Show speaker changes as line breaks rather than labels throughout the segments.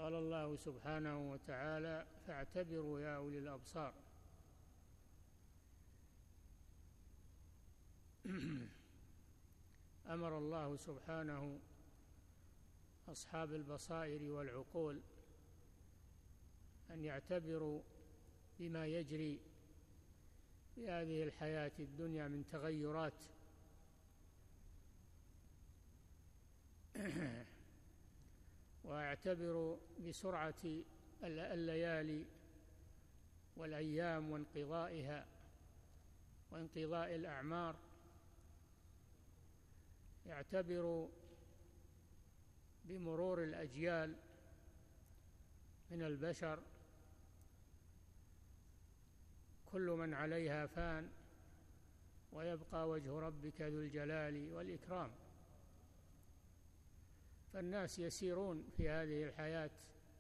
قال الله سبحانه وتعالى: فاعتبروا يا أولي الأبصار. أمر الله سبحانه أصحاب البصائر والعقول أن يعتبروا بما يجري في هذه الحياة الدنيا من تغيرات واعتبروا بسرعة الليالي والأيام وانقضائها وانقضاء الأعمار، يعتبروا بمرور الأجيال من البشر، كل من عليها فان ويبقى وجه ربك ذو الجلال والإكرام. فالناس يسيرون في هذه الحياة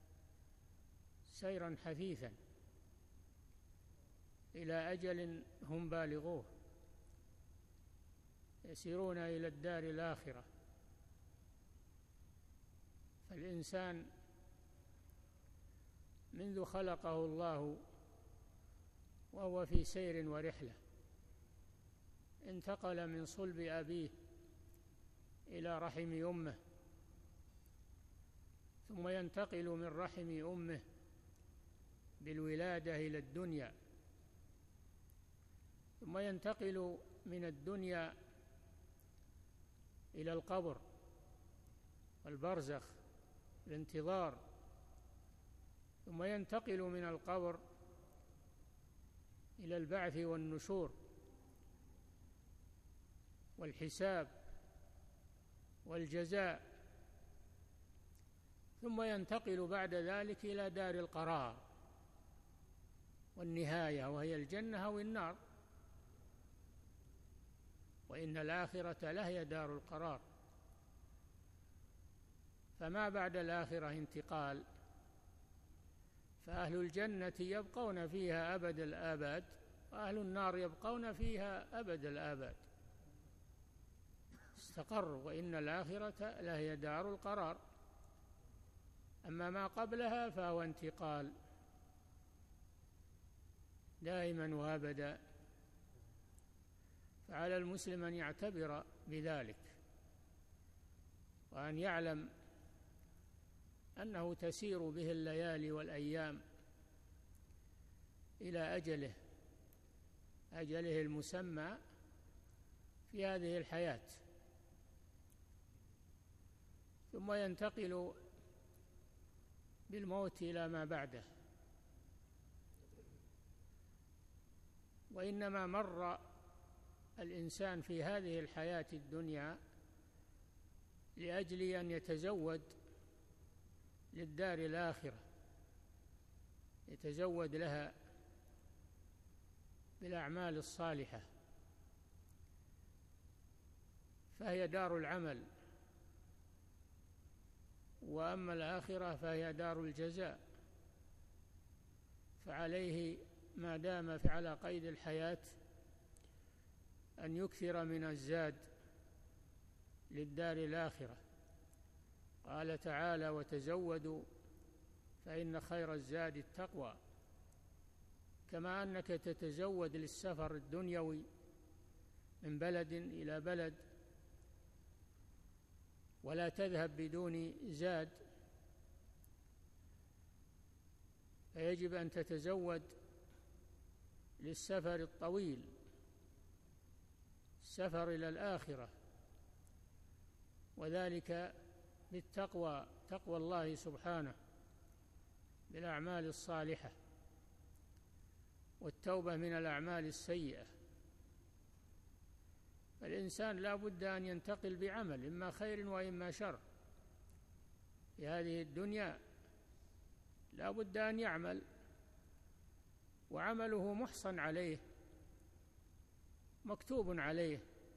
سيرا حثيثا إلى أجل هم بالغوه، يسيرون إلى الدار الآخرة. فالإنسان منذ خلقه الله وهو في سير ورحلة، انتقل من صلب أبيه إلى رحم أمه، ثم ينتقل من رحم أمه بالولادة إلى الدنيا، ثم ينتقل من الدنيا إلى القبر والبرزخ الانتظار، ثم ينتقل من القبر إلى البعث والنشور والحساب والجزاء، ثم ينتقل بعد ذلك إلى دار القرار والنهاية، وهي الجنة أو النار، وإن الآخرة لهي دار القرار. فما بعد الآخرة انتقال، فأهل الجنة يبقون فيها أبد الآباد، وأهل النار يبقون فيها أبد الآباد، استقروا، وإن الآخرة لهي دار القرار. أما ما قبلها فهو انتقال دائما وأبدا. فعلى المسلم أن يعتبر بذلك، وأن يعلم أنه تسير به الليالي والأيام إلى أجله المسمى في هذه الحياة، ثم ينتقل بالموت إلى ما بعده. وإنما مر الإنسان في هذه الحياة الدنيا لأجل أن يتزود للدار الآخرة، يتزود لها بالأعمال الصالحة، فهي دار العمل. وأما الآخرة فهي دار الجزاء. فعليه ما دام على قيد الحياة أن يكثر من الزاد للدار الآخرة. قال تعالى: وتزودوا فإن خير الزاد التقوى. كما أنك تتزود للسفر الدنيوي من بلد إلى بلد ولا تذهب بدون زاد، فيجب أن تتزود للسفر الطويل، السفر إلى الآخرة، وذلك بالتقوى، تقوى الله سبحانه، بالأعمال الصالحة والتوبة من الأعمال السيئة. فالإنسان لا بد أن ينتقل بعمل، إما خير وإما شر. في هذه الدنيا لا بد أن يعمل، وعمله محصن عليه، مكتوب عليه،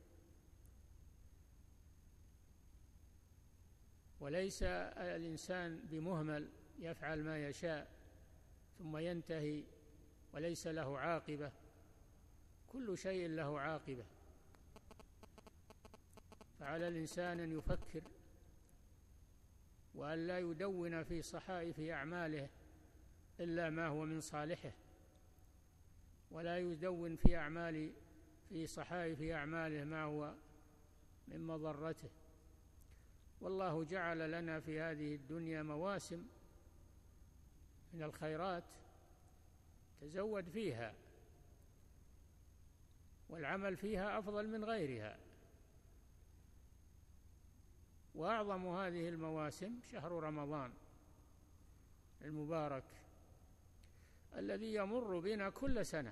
وليس الإنسان بمهمل يفعل ما يشاء ثم ينتهي وليس له عاقبة. كل شيء له عاقبة، فعلى الإنسان أن يفكر وأن لا يدون في صحائف أعماله إلا ما هو من صالحه، ولا يدون في صحائف أعماله ما هو من مضرته. والله جعل لنا في هذه الدنيا مواسم من الخيرات تزود فيها، والعمل فيها أفضل من غيرها. وأعظم هذه المواسم شهر رمضان المبارك الذي يمر بنا كل سنة،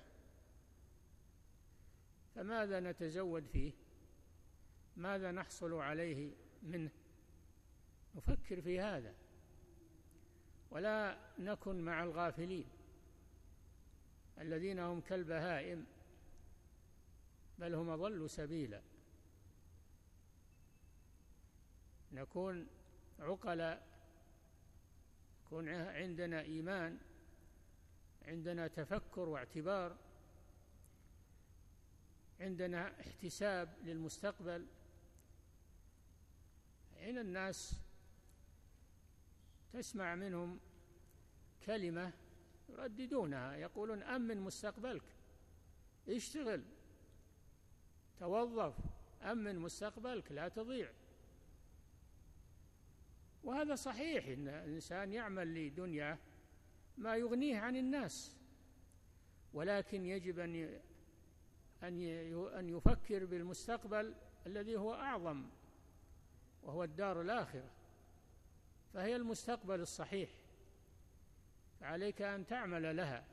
فماذا نتزود فيه؟ ماذا نحصل عليه منه؟ نفكر في هذا ولا نكن مع الغافلين الذين هم كالبهائم، بل هم أضل سبيلا. نكون عقلاء، يكون عندنا إيمان، عندنا تفكر واعتبار، عندنا احتساب للمستقبل. حين الناس تسمع منهم كلمة يرددونها، يقولون أمن مستقبلك، اشتغل، توظف، أمن مستقبلك لا تضيع. وهذا صحيح، إن الإنسان يعمل لدنياه ما يغنيه عن الناس، ولكن يجب أن يفكر بالمستقبل الذي هو أعظم، وهو الدار الآخرة، فهي المستقبل الصحيح، فعليك أن تعمل لها.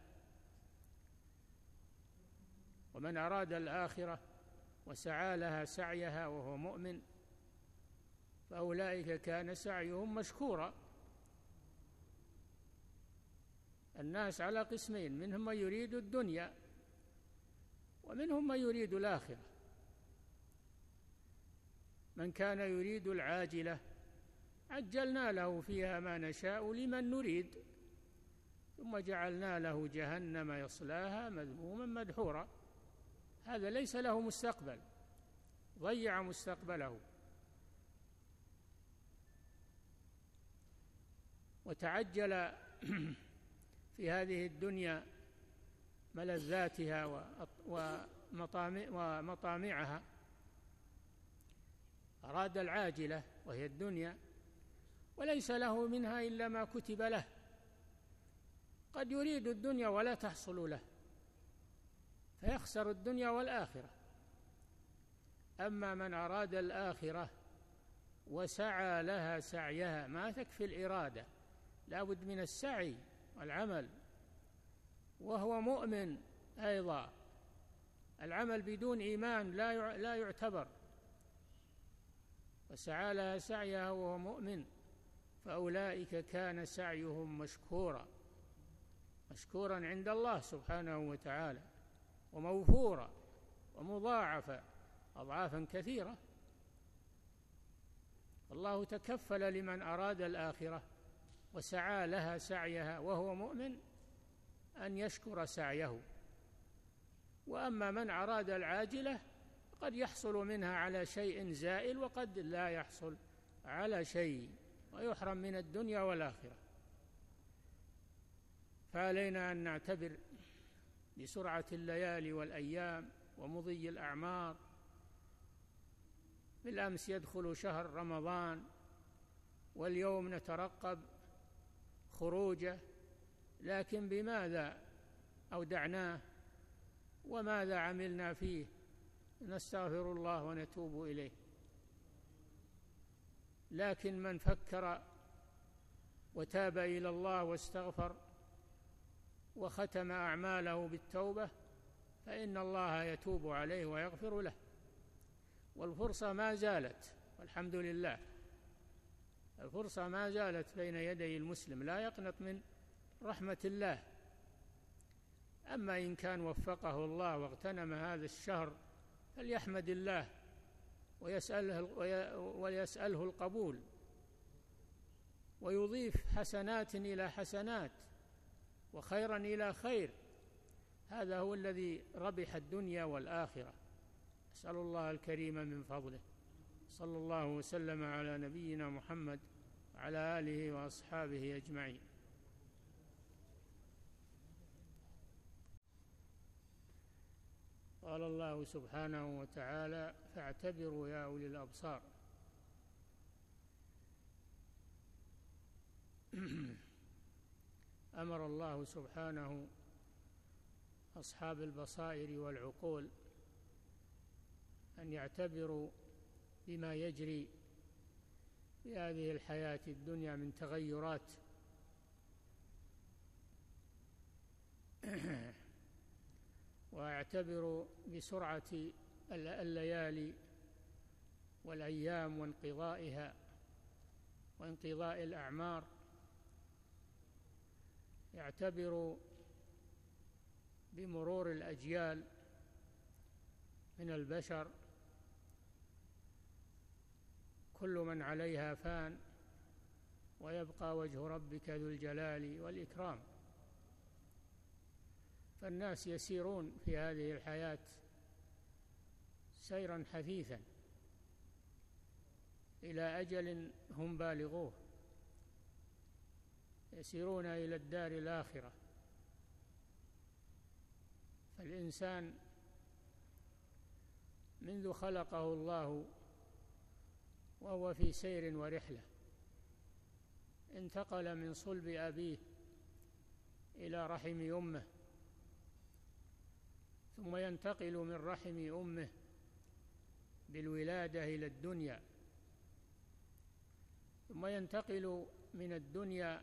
ومن أراد الآخرة وسعى لها سعيها وهو مؤمن فأولئك كان سعيهم مشكورا. الناس على قسمين، منهم من يريد الدنيا ومنهم من يريد الآخرة. من كان يريد العاجلة عجلنا له فيها ما نشاء لمن نريد ثم جعلنا له جهنم يصلاها مذموما مدحورا. هذا ليس له مستقبل، ضيع مستقبله. وتعجل في هذه الدنيا ملذاتها ومطامعها، أراد العاجلة وهي الدنيا وليس له منها إلا ما كتب له. قد يريد الدنيا ولا تحصل له فيخسر الدنيا والآخرة. أما من أراد الآخرة وسعى لها سعيها، ما تكفي الإرادة، لا بد من السعي والعمل، وهو مؤمن أيضا. العمل بدون إيمان لا يعتبر. وسعى لها سعيها وهو مؤمن فأولئك كان سعيهم مشكورا عند الله سبحانه وتعالى، وموفورا ومضاعفا أضعافا كثيرة. الله تكفل لمن أراد الآخرة وسعى لها سعيها وهو مؤمن أن يشكر سعيه. وأما من أراد العاجلة قد يحصل منها على شيء زائل وقد لا يحصل على شيء، ويحرم من الدنيا والآخرة. فعلينا أن نعتبر بسرعة الليالي والأيام ومضي الأعمار. بالأمس يدخل شهر رمضان، واليوم نترقب خروجه، لكن بماذا أودعناه وماذا عملنا فيه؟ نستغفر الله ونتوب إليه. لكن من فكر وتاب إلى الله واستغفر وختم أعماله بالتوبة فإن الله يتوب عليه ويغفر له. والفرصة ما زالت، والحمد لله، الفرصة ما زالت بين يدي المسلم، لا يقنط من رحمة الله. أما إن كان وفقه الله واغتنم هذا الشهر فليحمد الله ويسأله القبول، ويضيف حسنات إلى حسنات وخيرا إلى خير. هذا هو الذي ربح الدنيا والآخرة. أسأل الله الكريم من فضله. صلى الله وسلم على نبينا محمد وعلى آله وأصحابه أجمعين. قال الله سبحانه وتعالى: فاعتبروا يا أولي الأبصار. أمر الله سبحانه أصحاب البصائر والعقول أن يعتبروا بما يجري في هذه الحياة الدنيا من تغيرات واعتبروا بسرعة الليالي والأيام وانقضائها وانقضاء الأعمار، يعتبروا بمرور الأجيال من البشر، كل من عليها فان ويبقى وجه ربك ذو الجلال والإكرام. فالناس يسيرون في هذه الحياة سيرا حثيثا إلى أجل هم بالغوه، يسيرون إلى الدار الآخرة. فالإنسان منذ خلقه الله وهو في سير ورحلة، انتقل من صلب أبيه إلى رحم أمه، ثم ينتقل من رحم أمه بالولادة إلى الدنيا، ثم ينتقل من الدنيا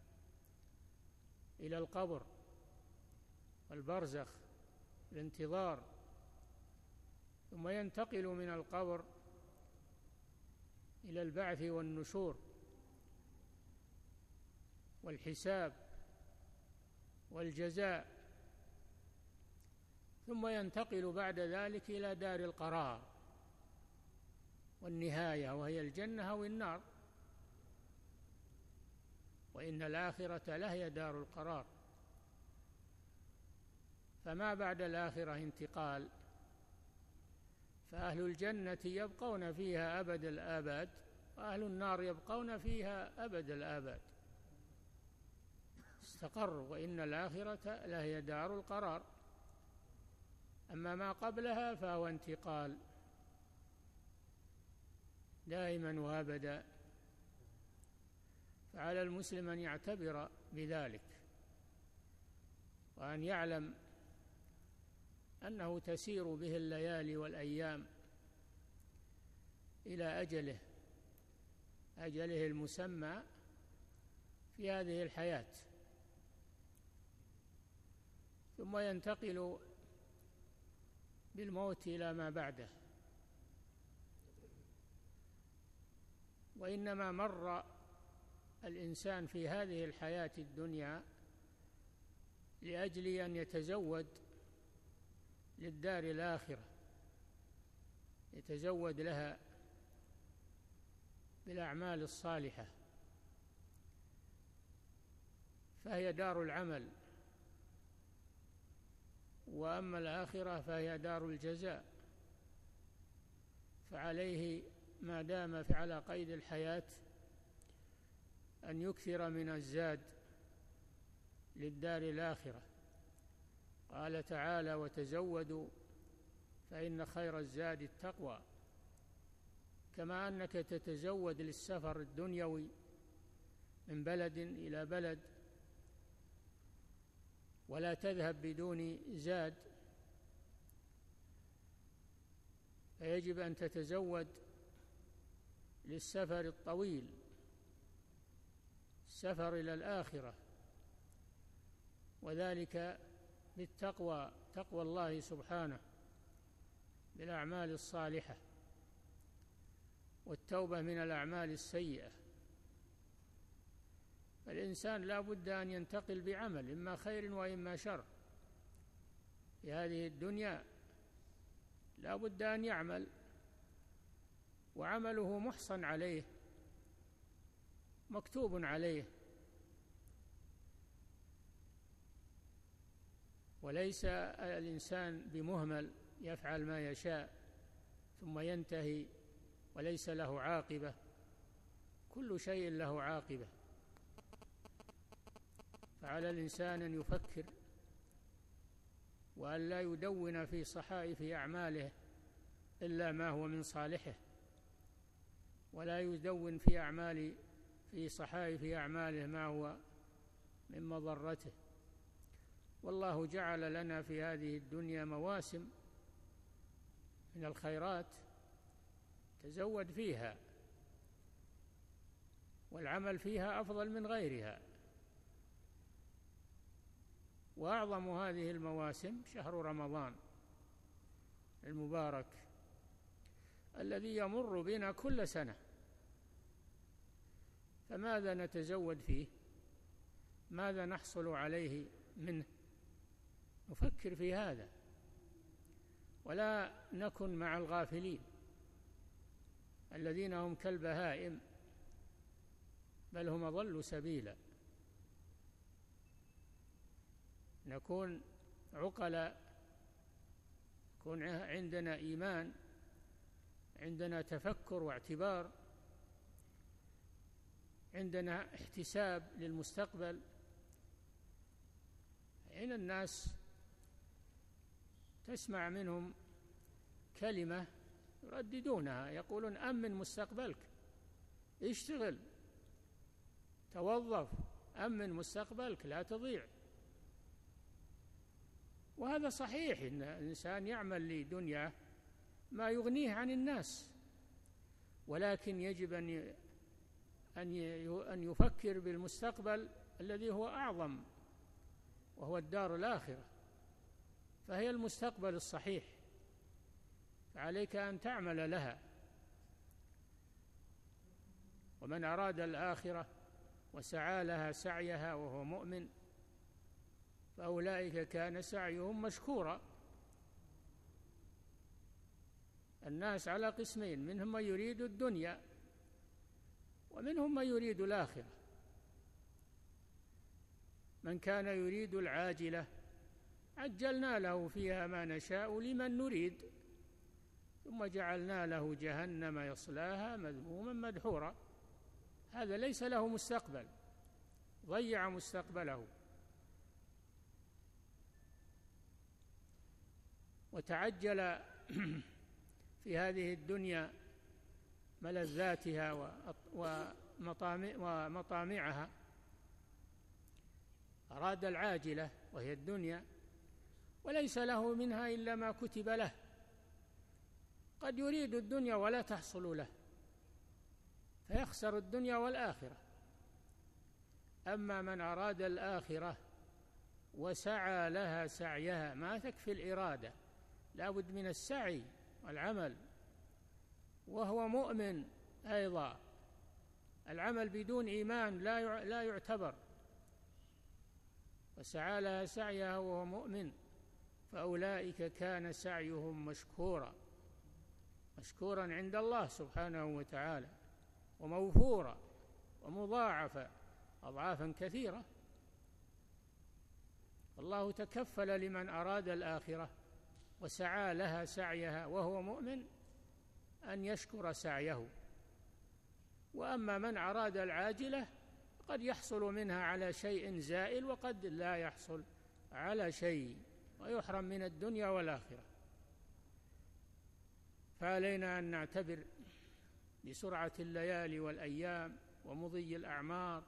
إلى القبر والبرزخ الانتظار، ثم ينتقل من القبر إلى البعث والنشور والحساب والجزاء، ثم ينتقل بعد ذلك إلى دار القرار والنهاية، وهي الجنة أو النار، وإن الآخرة لهي دار القرار. فما بعد الآخرة انتقال، فأهل الجنة يبقون فيها أبد الآباد، وأهل النار يبقون فيها أبد الآباد، استقروا، وإن الآخرة لهي دار القرار. أما ما قبلها فهو انتقال دائما وأبدا. فعلى المسلم أن يعتبر بذلك، وأن يعلم أنه تسير به الليالي والأيام إلى أجله المسمى في هذه الحياة، ثم ينتقل بالموت إلى ما بعده. وإنما مر الإنسان في هذه الحياة الدنيا لأجل أن يتزود للدار الآخرة، يتزود لها بالأعمال الصالحة، فهي دار العمل. وأما الآخرة فهي دار الجزاء، فعليه ما دام على قيد الحياة أن يكثر من الزاد للدار الآخرة. قال تعالى: وتزودوا فإن خير الزاد التقوى. كما أنك تتزود للسفر الدنيوي من بلد إلى بلد ولا تذهب بدون زاد، فيجب أن تتزود للسفر الطويل، السفر إلى الآخرة، وذلك بالتقوى، تقوى الله سبحانه، بالأعمال الصالحة والتوبة من الأعمال السيئة. فالإنسان لا بد أن ينتقل بعمل، إما خير وإما شر. في هذه الدنيا لا بد أن يعمل، وعمله محصن عليه، مكتوب عليه، وليس الإنسان بمهمل يفعل ما يشاء ثم ينتهي وليس له عاقبة. كل شيء له عاقبة، فعلى الإنسان أن يفكر وأن لا يدون في صحائف أعماله إلا ما هو من صالحه، ولا يدون في صحائف أعماله ما هو من مضرته. والله جعل لنا في هذه الدنيا مواسم من الخيرات تزود فيها، والعمل فيها أفضل من غيرها. وأعظم هذه المواسم شهر رمضان المبارك الذي يمر بنا كل سنة، فماذا نتزود فيه؟ ماذا نحصل عليه منه؟ نفكر في هذا ولا نكن مع الغافلين الذين هم كالبهائم، بل هم أضل سبيلا. نكون عقلاء، يكون عندنا إيمان، عندنا تفكر واعتبار، عندنا احتساب للمستقبل. حين الناس تسمع منهم كلمة يرددونها، يقولون أمن مستقبلك، اشتغل، توظف، أمن مستقبلك لا تضيع. وهذا صحيح، إن الإنسان يعمل لدنياه ما يغنيه عن الناس، ولكن يجب أن يفكر بالمستقبل الذي هو أعظم، وهو الدار الآخرة، فهي المستقبل الصحيح، فعليك أن تعمل لها. ومن أراد الآخرة وسعى لها سعيها وهو مؤمن فأولئك كان سعيهم مشكورا. الناس على قسمين، منهم من يريد الدنيا ومنهم من يريد الآخرة. من كان يريد العاجلة عجلنا له فيها ما نشاء لمن نريد ثم جعلنا له جهنم يصلاها مذموما مدحورا. هذا ليس له مستقبل، ضيع مستقبله. وتعجل في هذه الدنيا ملذاتها ومطامعها، أراد العاجلة وهي الدنيا وليس له منها إلا ما كتب له. قد يريد الدنيا ولا تحصل له فيخسر الدنيا والآخرة. أما من أراد الآخرة وسعى لها سعيها، ما تكفي الإرادة، لا بد من السعي والعمل، وهو مؤمن أيضا. العمل بدون إيمان لا يعتبر. وسعى لها سعيها وهو مؤمن فأولئك كان سعيهم مشكورا عند الله سبحانه وتعالى، وموفورا ومضاعفا أضعافا كثيرة. الله تكفل لمن أراد الآخرة وسعى لها سعيها وهو مؤمن أن يشكر سعيه. وأما من أراد العاجلة قد يحصل منها على شيء زائل وقد لا يحصل على شيء، ويحرم من الدنيا والآخرة. فعلينا أن نعتبر بسرعة الليالي والأيام ومضي الأعمار.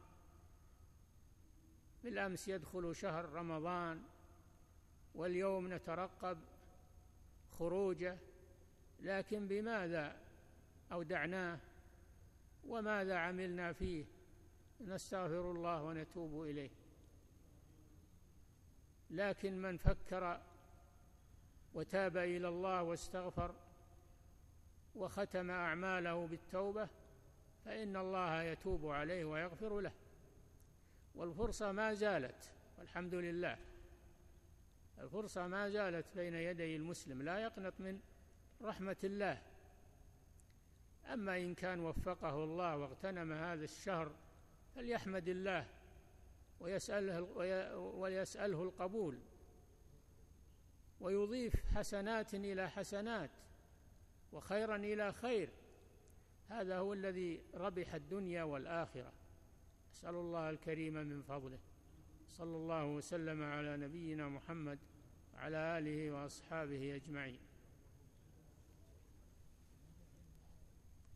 بالأمس يدخل شهر رمضان، واليوم نترقب خروجه، لكن بماذا أودعناه وماذا عملنا فيه؟ نستغفر الله ونتوب إليه. لكن من فكر وتاب إلى الله واستغفر وختم أعماله بالتوبة فإن الله يتوب عليه ويغفر له. والفرصة ما زالت، والحمد لله، الفرصة ما زالت بين يدي المسلم، لا يقنط من رحمة الله. أما إن كان وفقه الله واغتنم هذا الشهر فليحمد الله ويسأله القبول، ويضيف حسنات إلى حسنات وخيرا إلى خير. هذا هو الذي ربح الدنيا والآخرة. أسأل الله الكريم من فضله. صلى الله وسلم على نبينا محمد وعلى آله وأصحابه أجمعين.